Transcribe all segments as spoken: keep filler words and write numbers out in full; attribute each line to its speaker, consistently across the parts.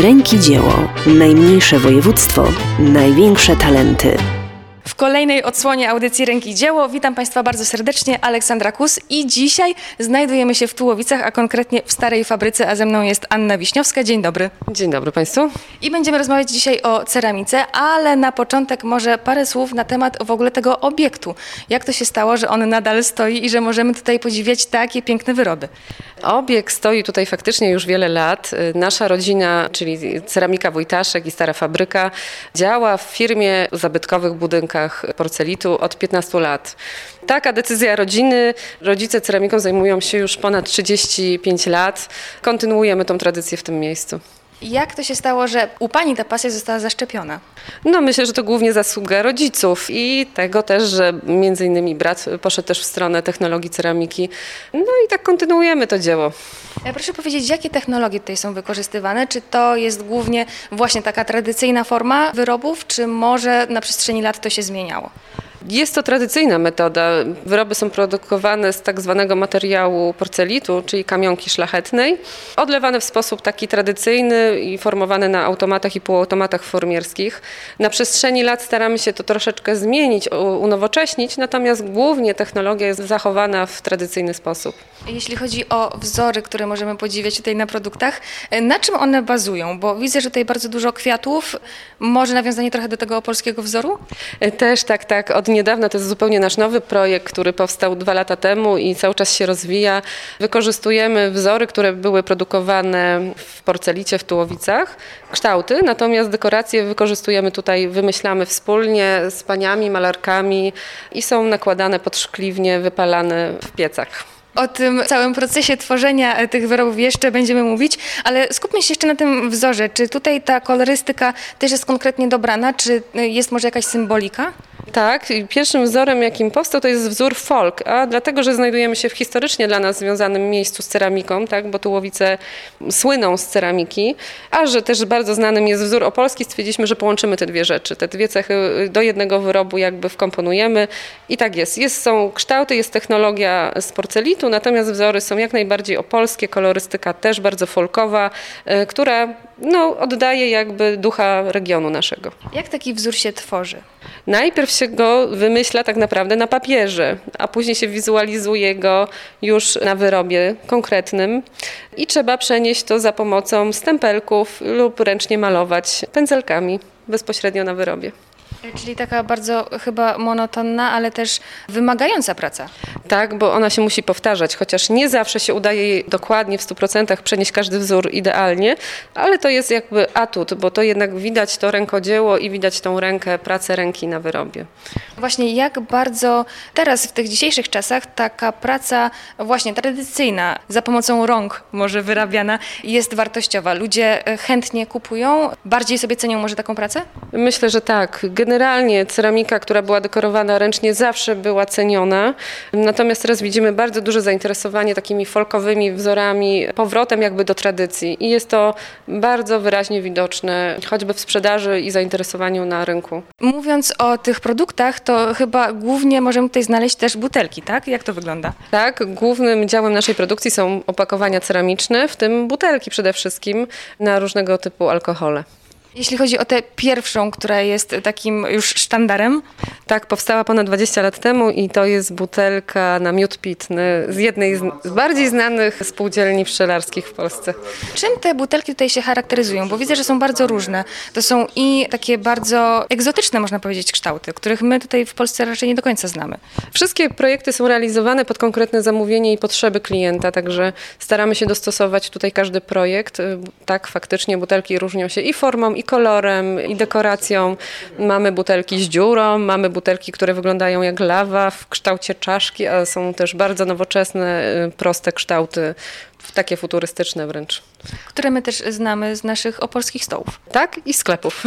Speaker 1: Ręki dzieło. Najmniejsze województwo, największe talenty.
Speaker 2: W kolejnej odsłonie audycji Ręki Dzieło witam Państwa bardzo serdecznie, Aleksandra Kus, i dzisiaj znajdujemy się w Tułowicach, a konkretnie w Starej Fabryce, a ze mną jest Anna Wiśniowska. Dzień dobry.
Speaker 3: Dzień dobry Państwu.
Speaker 2: I będziemy rozmawiać dzisiaj o ceramice, ale na początek może parę słów na temat w ogóle tego obiektu. Jak to się stało, że on nadal stoi i że możemy tutaj podziwiać takie piękne wyroby?
Speaker 3: Obiekt stoi tutaj faktycznie już wiele lat. Nasza rodzina, czyli Ceramika Wojtaszek i Stara Fabryka, działa w firmie o zabytkowych budynkach porcelitu od piętnastu lat. Taka decyzja rodziny. Rodzice ceramiką zajmują się już ponad trzydzieści pięć lat. Kontynuujemy tą tradycję w tym miejscu.
Speaker 2: Jak to się stało, że u Pani ta pasja została zaszczepiona?
Speaker 3: No myślę, że to głównie zasługa rodziców i tego też, że między innymi brat poszedł też w stronę technologii ceramiki. No i tak kontynuujemy to dzieło.
Speaker 2: Proszę powiedzieć, jakie technologie tutaj są wykorzystywane? Czy to jest głównie właśnie taka tradycyjna forma wyrobów, czy może na przestrzeni lat to się zmieniało?
Speaker 3: Jest to tradycyjna metoda. Wyroby są produkowane z tak zwanego materiału porcelitu, czyli kamionki szlachetnej, odlewane w sposób taki tradycyjny i formowane na automatach i półautomatach formierskich. Na przestrzeni lat staramy się to troszeczkę zmienić, unowocześnić, natomiast głównie technologia jest zachowana w tradycyjny sposób.
Speaker 2: Jeśli chodzi o wzory, które możemy podziwiać tutaj na produktach, na czym one bazują? Bo widzę, że tutaj bardzo dużo kwiatów. Może nawiązanie trochę do tego opolskiego wzoru?
Speaker 3: Też tak, tak. Od niedawna to jest zupełnie nasz nowy projekt, który powstał dwa lata temu i cały czas się rozwija. Wykorzystujemy wzory, które były produkowane w porcelicie w Tułowicach, kształty, natomiast dekoracje wykorzystujemy tutaj, wymyślamy wspólnie z paniami, malarkami i są nakładane pod szkliwnie, wypalane w piecach.
Speaker 2: O tym całym procesie tworzenia tych wyrobów jeszcze będziemy mówić, ale skupmy się jeszcze na tym wzorze. Czy tutaj ta kolorystyka też jest konkretnie dobrana, czy jest może jakaś symbolika?
Speaker 3: Tak, pierwszym wzorem, jakim powstał, to jest wzór folk, a dlatego, że znajdujemy się w historycznie dla nas związanym miejscu z ceramiką, tak, bo Tułowice słyną z ceramiki, a że też bardzo znanym jest wzór opolski, stwierdziliśmy, że połączymy te dwie rzeczy, te dwie cechy do jednego wyrobu jakby wkomponujemy i tak jest. jest. Są kształty, jest technologia z porcelitu, natomiast wzory są jak najbardziej opolskie, kolorystyka też bardzo folkowa, y, która no, oddaje jakby ducha regionu naszego.
Speaker 2: Jak taki wzór się tworzy?
Speaker 3: Najpierw się go wymyśla tak naprawdę na papierze, a później się wizualizuje go już na wyrobie konkretnym i trzeba przenieść to za pomocą stempelków lub ręcznie malować pędzelkami bezpośrednio na wyrobie.
Speaker 2: Czyli taka bardzo chyba monotonna, ale też wymagająca praca.
Speaker 3: Tak, bo ona się musi powtarzać, chociaż nie zawsze się udaje jej dokładnie w stu procentach przenieść każdy wzór idealnie, ale to jest jakby atut, bo to jednak widać to rękodzieło i widać tą rękę, pracę ręki na wyrobie.
Speaker 2: Właśnie jak bardzo teraz w tych dzisiejszych czasach taka praca właśnie tradycyjna, za pomocą rąk może wyrabiana, jest wartościowa. Ludzie chętnie kupują, bardziej sobie cenią może taką pracę?
Speaker 3: Myślę, że tak. Generalnie ceramika, która była dekorowana ręcznie, zawsze była ceniona. Natomiast teraz widzimy bardzo duże zainteresowanie takimi folkowymi wzorami, powrotem jakby do tradycji. I jest to bardzo wyraźnie widoczne, choćby w sprzedaży i zainteresowaniu na rynku.
Speaker 2: Mówiąc o tych produktach, to chyba głównie możemy tutaj znaleźć też butelki, tak? Jak to wygląda?
Speaker 3: Tak, głównym działem naszej produkcji są opakowania ceramiczne, w tym butelki przede wszystkim na różnego typu alkohole.
Speaker 2: Jeśli chodzi o tę pierwszą, która jest takim już sztandarem?
Speaker 3: Tak, powstała ponad dwadzieścia lat temu i to jest butelka na miód pitny z jednej z bardziej znanych spółdzielni pszczelarskich w Polsce.
Speaker 2: Czym te butelki tutaj się charakteryzują? Bo widzę, że są bardzo różne. To są i takie bardzo egzotyczne, można powiedzieć, kształty, których my tutaj w Polsce raczej nie do końca znamy.
Speaker 3: Wszystkie projekty są realizowane pod konkretne zamówienie i potrzeby klienta, także staramy się dostosować tutaj każdy projekt. Tak, faktycznie butelki różnią się i formą, i kolorem, i dekoracją. Mamy butelki z dziurą, mamy butelki, które wyglądają jak lawa w kształcie czaszki, a są też bardzo nowoczesne, proste kształty, takie futurystyczne wręcz.
Speaker 2: Które my też znamy z naszych opolskich stołów.
Speaker 3: Tak, i sklepów.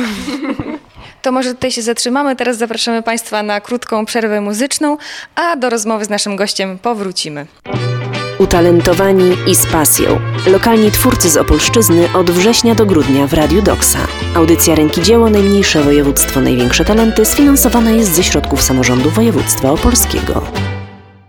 Speaker 2: To może tutaj się zatrzymamy. Teraz zapraszamy Państwa na krótką przerwę muzyczną, a do rozmowy z naszym gościem powrócimy.
Speaker 1: Utalentowani i z pasją. Lokalni twórcy z Opolszczyzny od września do grudnia w Radiu Doksa. Audycja Ręki Dzieło, najmniejsze województwo, największe talenty sfinansowana jest ze środków samorządu województwa opolskiego.